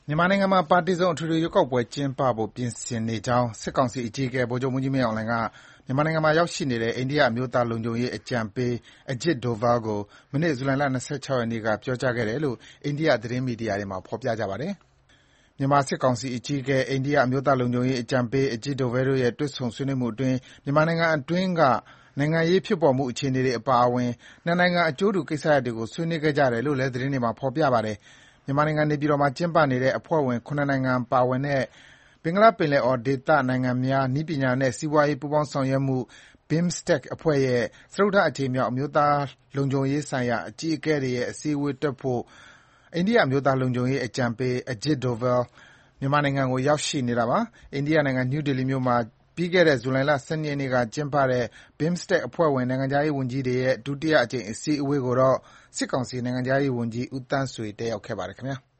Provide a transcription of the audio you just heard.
မြန်မာနိုင်ငံမှာပါတီစုံအထွေထွေရွေးကောက်ပွဲကျင်းပဖို့ပြင်ဆင်နေကြောင်းစစ်ကောင်စီအကြီးအကဲဗိုလ်ချုပ်မှူးကြီးမင်းအောင်လှိုင်ကမြန်မာနိုင်ငံမှာရောက်ရှိနေတဲ့အိန္ဒိယအမျိုးသားလုံခြုံရေးအကြံပေး Ajit Doval ကိုမနေ့ဇူလိုင်လ26ရက်နေ့ကပြောကြားခဲ့တယ်လို့အိန္ဒိယသတင်းမီဒီယာတွေမှာဖော်ပြကြပါတယ်။မြန်မာစစ်ကောင်စီအကြီးအကဲအိန္ဒိယအမျိုးသားလုံခြုံရေးအကြံပေး Ajit Doval တို့ရဲ့တွေ့ဆုံဆွေးနွေးမှုအတွင်းမြန်မာနိုင်ငံအတွင်းကနိုင်ငံရေးဖြစ်ပေါ်မှုအခြေအနေတွေအပါအဝင်နှစ်နိုင်ငံအကျိုးတူကိစ္စရပ်တွေကိုဆွေးနွေးခဲ့ကြတယ်လို့လည်းသတင်းတွေမှာဖော်ပြပါတယ်။မြန်မာနိုင်ငံနေပြည်တော်မှာကျင်းပနေတဲ့အဖွဲ့ဝင်၇နိုင်ငံပါဝင်တဲ့ဘင်္ဂလားပင်လယ်အော်ဒေသနိုင်ငံများနည်းပညာနဲ့စီးပွားရေးပူးပေါင်းဆောင်ရွက်မှု BIMSTEC အဖွဲ့ရဲ့စတုတ္ထအကြိမ်မြောက်အမျိုးသားလုံခြုံရေးဆိုင်ရာအကြီးအကဲတွေရဲ့အစည်းအဝေးတက်ဖို့အိန္ဒိယအမျိုးသားလုံခြုံရေးအကြံပေး Ajit Doval မြန်မာနိုင်ငံကိုရောက်ရှိနေတာပါ။အိန္ဒိယနိုင်ငံနယူးဒေလီမြို့မှာပြီးခဲ့တဲ့ဇူလိုင်လ12ရက်နေ့ကကျင်းပတဲ့ BIMSTEC အဖွဲ့ဝင်နိုင်ငံခြားရေးဝန်ကြီးတွေရဲ့ဒုတိယအကြိမ်အစည်းအဝေးကိုတော့စစ်ကောင်စီနိုင်ငံခြားရေးဝန်ကြီးဦးသန်းဆွေတက်ရောက်ခဲ့ပါတယ်ခင်ဗျာ။